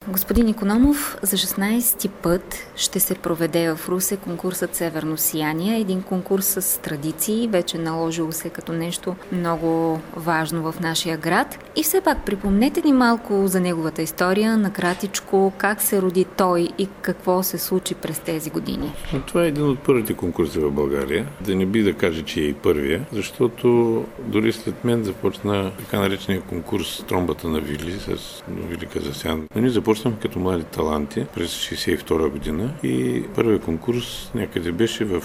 Господин Икономов, за 16-ти път ще се проведе в Русе конкурсът Северно сияние. Един конкурс с традиции, вече наложило се като нещо много важно в нашия град. И все пак припомнете ни малко за неговата история, накратичко, как се роди той и какво се случи през тези години. Това е един от първите конкурси в България. Да не би да кажа, че е и първия, защото дори след мен започна така наречения конкурс Тромбата на Вили с Вили Казасян. Ние започнахме като млади таланти през 1962 година и първият конкурс някъде беше в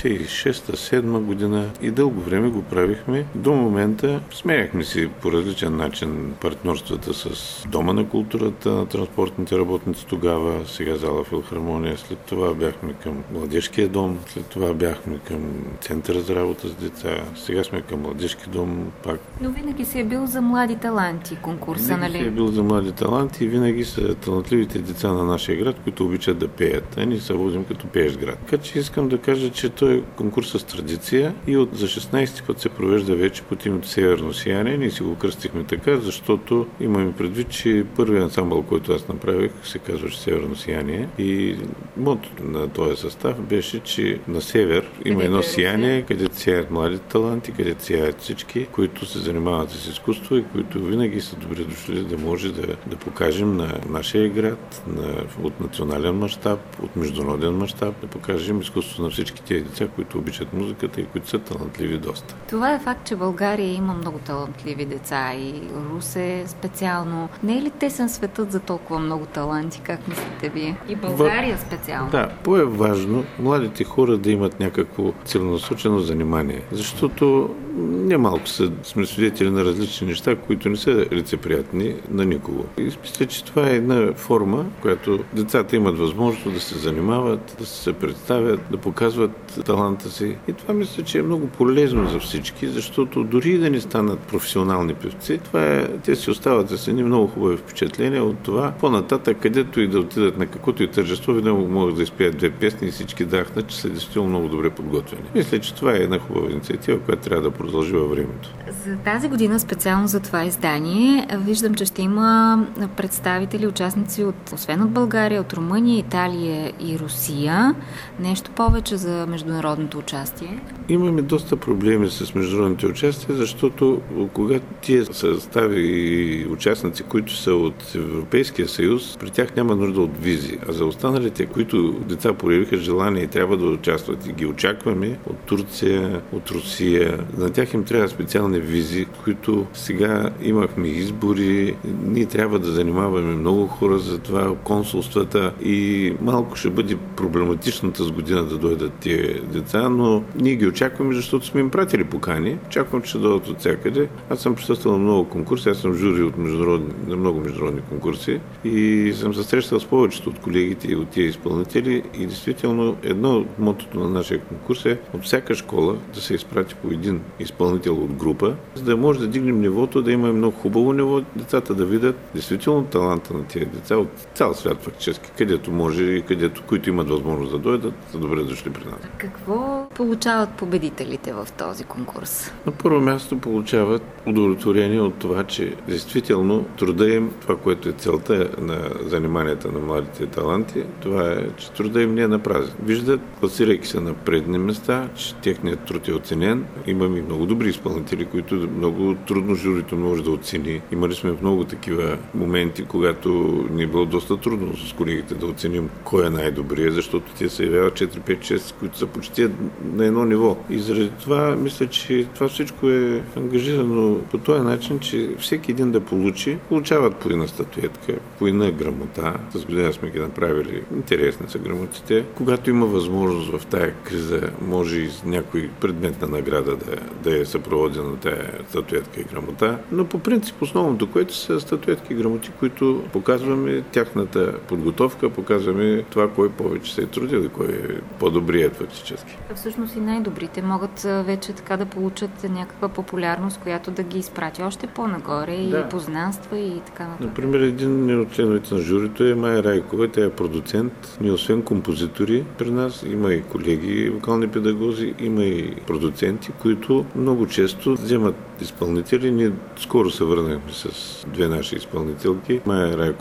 1966-1967 година и дълго време го правихме. До момента смеяхме си по различен начин партньорствата с Дома на културата, на транспортните работници тогава, сега зала Филхармония, след това бяхме към Младежкия дом, след това бяхме към Центъра за работа с деца, сега сме към Младежки дом пак. Но винаги си е бил за млади таланти конкурса, нали? Винаги си е бил за млади таланти и винаги са талантливите деца на нашия град, които обичат да пеят. А ние се водим като пеещ град. Така че искам да кажа, че той е конкурс с традиция и за 16 път се провежда вече под името Северно сияние. Ние си го кръстихме така, защото имаме предвид, че първият ансамбъл, който аз направих, се казваше Северно сияние и мотото на този състав беше, че на север има едно сияние, където сияят млади таланти, където сияят всички, които се занимават с изкуство и които винаги са добре дошли да може да покажем на нашия град от национален мащаб, от международен мащаб, да покажем изкуството на всички тези деца, които обичат музиката и които са талантливи доста. Това е факт, че България има много талантливи деца и Русе специално. Не е ли тесен светът за толкова много таланти, как мислите вие? И България специално. Да, по-е важно младите хора да имат някакво целенасочено занимание, защото немалко сме свидетели на различни неща, които не са лицеприятни на никого. И мисля, че това е една форма, която децата имат възможност да се занимават, да се представят, да показват таланта си. И това мисля, че е много полезно за всички, защото дори да не станат професионални певци, те си остават с едни много хубави впечатления от това. По-нататък, където и да отидат на каквото и тържество, винаги могат да изпеят две песни и всички дахнат, че са действително много добре подготвени. Мисля, че това е една хубава инициатива, която трябва да продължи във времето. За тази година, специално за това издание, виждам, че ще има представители, участници освен от България, от Румъния, Италия и Русия. Нещо повече за международното участие? Имаме доста проблеми с международните участия, защото когато тия състави и участници, които са от Европейския съюз, при тях няма нужда от визи. А за останалите, които деца проявиха желание и трябва да участват и ги очакваме от Турция, от Русия, на тях им трябва специални визи, които сега имахме избори, ние трябва да занимаваме много хора за това, консулствата и малко ще бъде проблематичната с година да дойдат тия деца, но ние ги очакваме, защото сме им пратили покани. Очаквам, че ще дойдат от всякъде. Аз съм присъствал на много конкурси, аз съм жури на много международни конкурси и съм се срещал с повечето от колегите и от тия изпълнители и действително едно от мотото на нашия конкурс е от всяка школа да се изпрати по един изпълнител от група, за да може да дигнем нивото, да има много хубаво ниво, децата да видят действително таланта на тези деца от цял свят фактически, където може и които имат възможност да дойдат, са добре дошли при нас. Какво получават победителите в този конкурс? На първо място получават удовлетворение от това, че действително труда им, това, което е целта на заниманията на младите таланти, това е, че труда им не е напразен. Виждат, класирайки се на предни места, че техният труд е оценен. Имаме много добри изпълнители, които много трудно журито може да оцени. Имали сме много такива моменти, когато ни е било доста трудно с колегите да оценим кой е най-добрият, защото те се явяват 4, 5, 6, които са почти на едно ниво. И заради това мисля, че това всичко е ангажирано по този начин, че всеки един да получават по една статуетка, по една грамота. С година сме ги направили. Интересни са грамотите. Когато има възможност в тая криза, може и някой предметна награда да е съпроводена на тая статуетка и грамота. Но по принцип основното, което са статуетки и грамоти, които показваме тяхната подготовка, показваме това, кой повече се е трудил и кой е по-добрият фактически. Всъщност и най-добрите могат вече така да получат някаква популярност, която да ги изпрати още по-нагоре и познанства и така нататък. Например, един от членовете на журито е Майя Райкова, тя е продуцент. Ние освен композитори при нас, има и колеги, вокални педагози, има и продуценти, които много често вземат изпълнители. Ние скоро се върнахме с две наши изпълнителки. Майя Райкова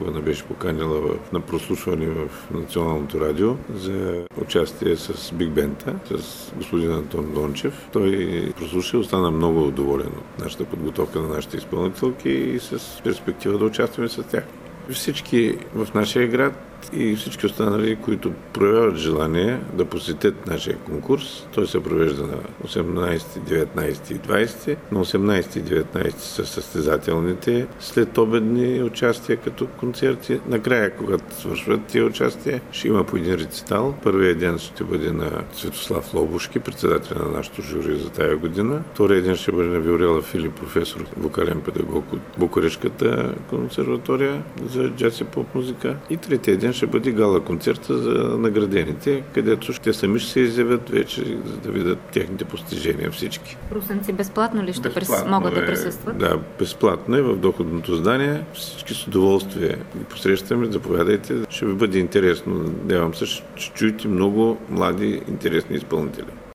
Великова ме беше поканила на прослушване в Националното радио за участие с Биг Бента, с господин Антон Дончев. Той прослуша и остана много доволен от нашата подготовка на нашите изпълнителки и с перспектива да участваме с тях. Всички в нашия град и всички останали, които проявяват желание да посетят нашия конкурс. Той се провежда на 18, 19 и 20. На 18 и 19 са състезателните след обедни участия като концерти. Накрая, когато свършват тия участия, ще има по един рецитал. Първият ден ще бъде на Светослав Лобушки, председател на нашото жури за тая година. Вторият ден ще бъде на Виорела Филип, професор, вокален педагог от Букурешката консерватория за джаз и поп музика. И третия ден ще бъде гала концерта за наградените, където те сами ще се изявят вече, за да видят техните постижения всички. Русенци безплатно ли ще могат да присъстват? Да, безплатно е в доходното здание. Всички с удоволствие ги посрещаме, заповядайте. Ще ви бъде интересно. Надявам се, ще чуете много млади, интересни изпълнители.